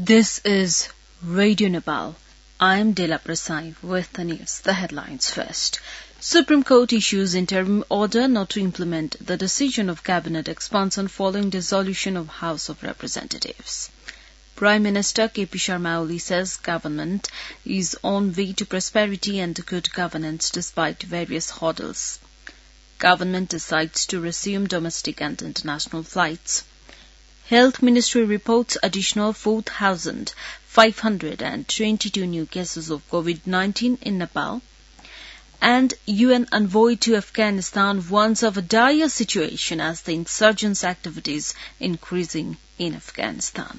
This is Radio Nepal. I am Dela Prasai with the news. The headlines first. Supreme Court issues interim order not to implement the decision of Cabinet expansion following dissolution of House of Representatives. Prime Minister K.P. Sharma Oli says government is on way to prosperity and good governance despite various hurdles. Government decides to resume domestic and international flights. Health Ministry reports additional 4,522 new cases of COVID-19 in Nepal. And UN envoy to Afghanistan warns of a dire situation as the insurgents' activities increasing in Afghanistan.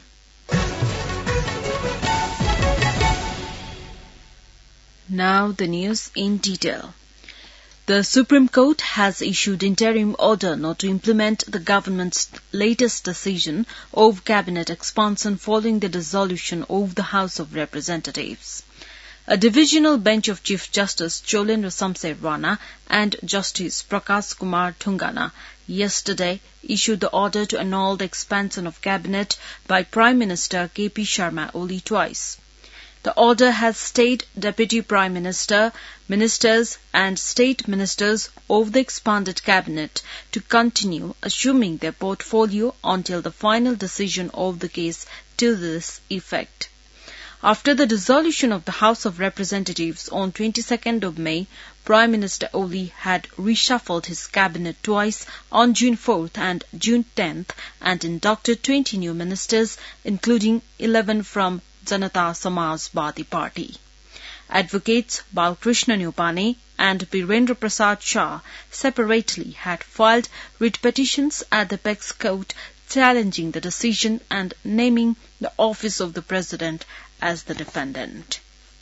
Now the news in detail. The Supreme Court has issued interim order not to implement the government's latest decision of cabinet expansion following the dissolution of the House of Representatives. A divisional bench of Chief Justice Cholendra Samse Rana and Justice Prakash Kumar Thungana yesterday issued the order to annul the expansion of cabinet by Prime Minister K.P. Sharma Oli twice. The order has stayed Deputy Prime Minister, Ministers and State Ministers of the expanded cabinet to continue assuming their portfolio until the final decision of the case to this effect. After the dissolution of the House of Representatives on 22nd of May, Prime Minister Oli had reshuffled his cabinet twice on June 4th and June 10th and inducted 20 new ministers, including 11 from Janata Samajwadi Party. Advocates Balkrishna Nyupane and Birendra Prasad Shah separately had filed writ petitions at the Apex Court challenging the decision and naming the office of the President as the defendant.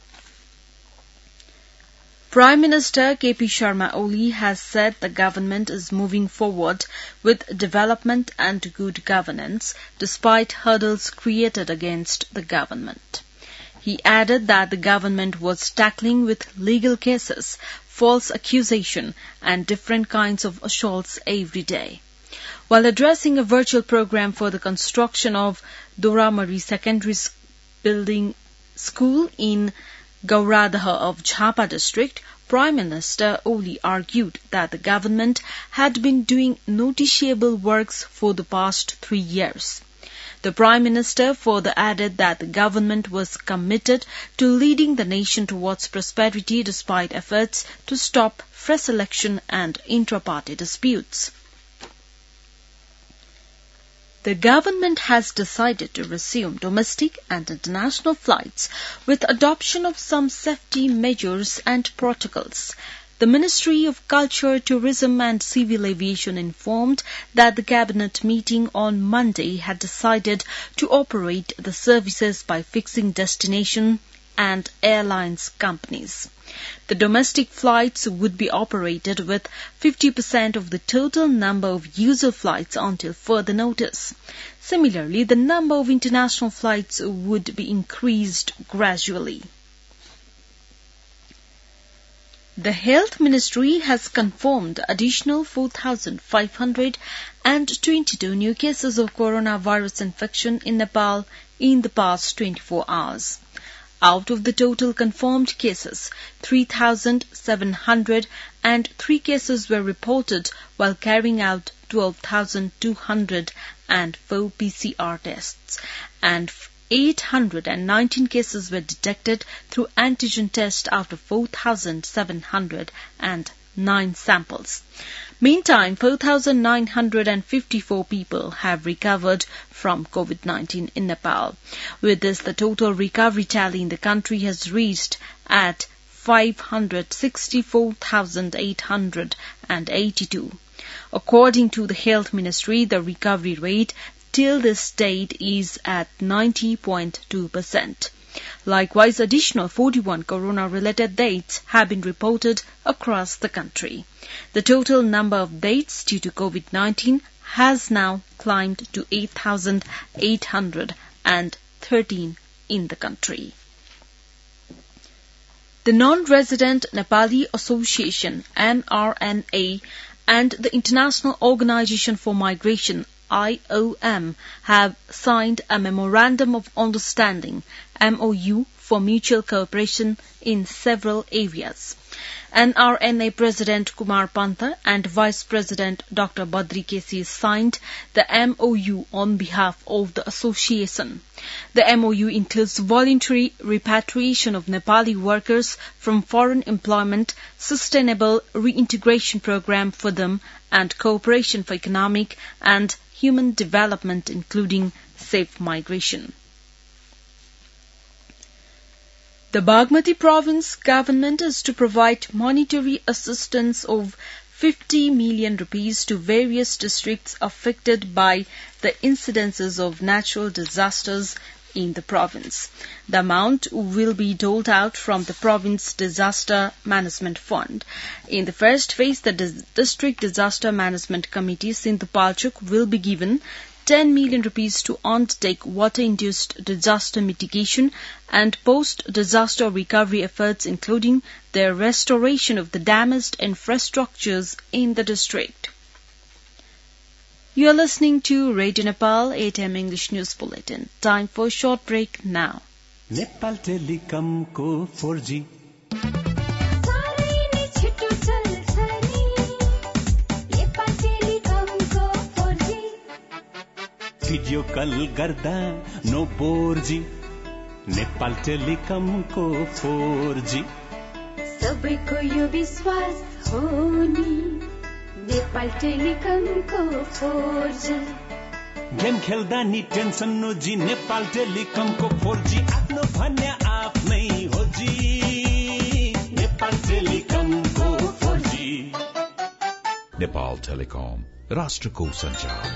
Prime Minister K.P. Sharma Oli has said the government is moving forward with development and good governance despite hurdles created against the government. He added that the government was tackling with legal cases, false accusation and different kinds of assaults every day. While addressing a virtual program for the construction of Doramari Secondary Building School in Gauradaha of Jhapa district, Prime Minister Oli argued that the government had been doing noticeable works for the past 3 years. The Prime Minister further added that the government was committed to leading the nation towards prosperity despite efforts to stop fresh election and intra-party disputes. The government has decided to resume domestic and international flights with adoption of some safety measures and protocols. The Ministry of Culture, Tourism and Civil Aviation informed that the cabinet meeting on Monday had decided to operate the services by fixing destination and airlines companies. The domestic flights would be operated with 50% of the total number of usual flights until further notice. Similarly, the number of international flights would be increased gradually. The Health Ministry has confirmed additional 4,522 new cases of coronavirus infection in Nepal in the past 24 hours. Out of the total confirmed cases, 3,703 cases were reported while carrying out 12,204 PCR tests, and 819 cases were detected through antigen test out of 4,709 samples. Meantime, 4,954 people have recovered from COVID-19 in Nepal. With this, the total recovery tally in the country has reached at 564,882. According to the Health Ministry, the recovery rate till this date is at 90.2%. Likewise, additional 41 corona-related deaths have been reported across the country. The total number of deaths due to COVID-19 has now climbed to 8,813 in the country. The Non-Resident Nepali Association, NRNA, and the International Organization for Migration, IOM have signed a Memorandum of Understanding, MOU, for mutual cooperation in several areas. NRNA President Kumar Pantha and Vice President Dr. Badri Kesi signed the MOU on behalf of the association. The MOU includes voluntary repatriation of Nepali workers from foreign employment, sustainable reintegration program for them, and cooperation for economic and human development, including safe migration. The Bagmati province government is to provide monetary assistance of 50 million rupees to various districts affected by the incidences of natural disasters in the province. The amount will be doled out from the Province Disaster Management Fund. In the first phase, the District Disaster Management Committee, Sindhupalchok, will be given 10 million rupees to undertake water-induced disaster mitigation and post-disaster recovery efforts, including the restoration of the damaged infrastructures in the district. You are listening to Radio Nepal 8 AM English News Bulletin. Time for a short break now. Nepal Telecom ko 4G video call गर्दा no बोर्जी Nepal telecom को 4G सबैको यो विश्वास हो नि Nepal telecom को 4G game खेल्दा नि tension no जी नेपाल टेलिकम को 4G आफ्नो भन्ने आफ्नै हो जी नेपाल टेलिकम को 4G नेपाल टेलिकम राष्ट्रको संचार.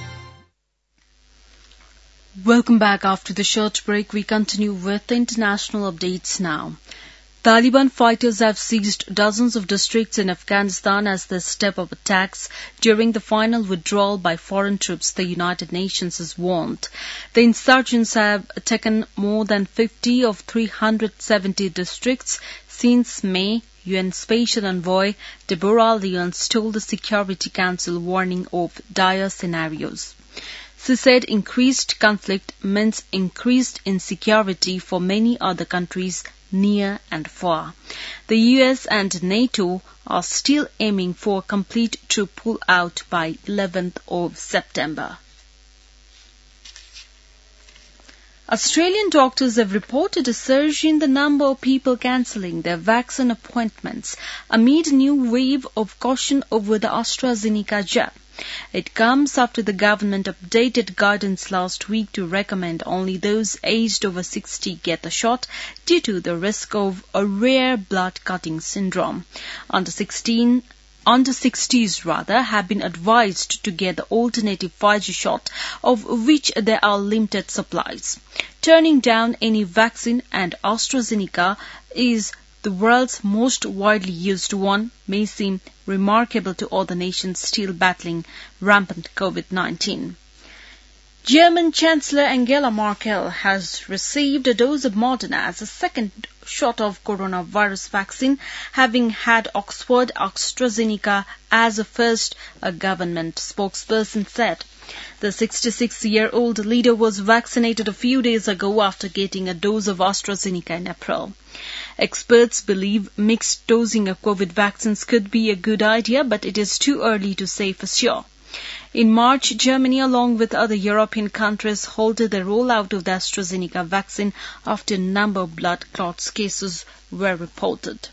Welcome back. After the short break, we continue with the international updates now. Taliban fighters have seized dozens of districts in Afghanistan as they step up attacks during the final withdrawal by foreign troops, the United Nations has warned. The insurgents have taken more than 50 of 370 districts since May, UN Special Envoy Deborah Lyons told the Security Council, warning of dire scenarios. She said increased conflict means increased insecurity for many other countries near and far. The US and NATO are still aiming for a complete troop pull-out by 11th of September. Australian doctors have reported a surge in the number of people cancelling their vaccine appointments amid a new wave of caution over the AstraZeneca jab. It comes after the government updated guidance last week to recommend only those aged over 60 get the shot due to the risk of a rare blood-clotting syndrome. Under 60s have been advised to get the alternative Pfizer shot, of which there are limited supplies. Turning down any vaccine, and AstraZeneca is the world's most widely used one, may seem remarkable to other nations still battling rampant COVID-19. German Chancellor Angela Merkel has received a dose of Moderna as a second shot of coronavirus vaccine, having had Oxford AstraZeneca as a first, a government spokesperson said. The 66-year-old leader was vaccinated a few days ago after getting a dose of AstraZeneca in April. Experts believe mixed dosing of COVID vaccines could be a good idea, but it is too early to say for sure. In March, Germany, along with other European countries, halted the rollout of the AstraZeneca vaccine after a number of blood clots cases were reported.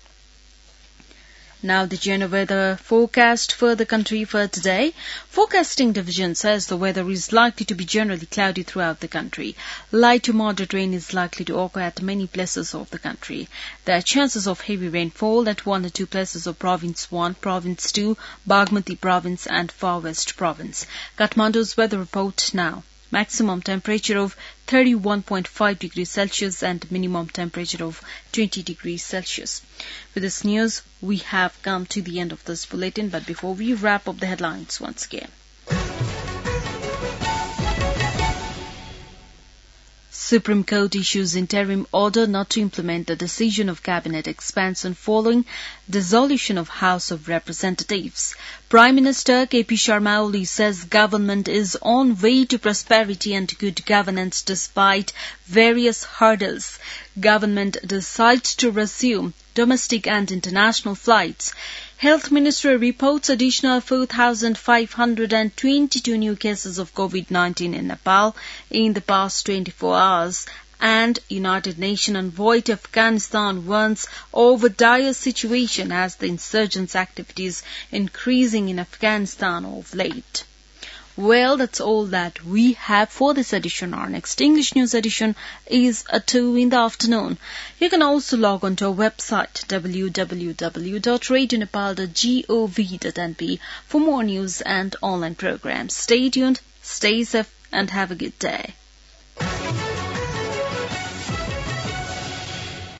Now the general weather forecast for the country for today. Forecasting division says the weather is likely to be generally cloudy throughout the country. Light to moderate rain is likely to occur at many places of the country. There are chances of heavy rainfall at 1 or 2 places of Province 1, Province 2, Bagmati Province and Far West Province. Kathmandu's weather report now. Maximum temperature of 31.5 degrees Celsius and minimum temperature of 20 degrees Celsius. With this news, we have come to the end of this bulletin, but before we wrap up the headlines once again. Supreme Court issues interim order not to implement the decision of cabinet expansion following dissolution of House of Representatives. Prime Minister KP Sharma Oli says government is on way to prosperity and good governance despite various hurdles. Government decides to resume domestic and international flights. Health Ministry reports additional 4,522 new cases of COVID-19 in Nepal in the past 24 hours. And United Nations envoy to Afghanistan warns over dire situation as the insurgents' activities increasing in Afghanistan of late. Well, that's all that we have for this edition. Our next English news edition is at 2 in the afternoon. You can also log on to our website www.radionepal.gov.np for more news and online programs. Stay tuned, stay safe, and have a good day.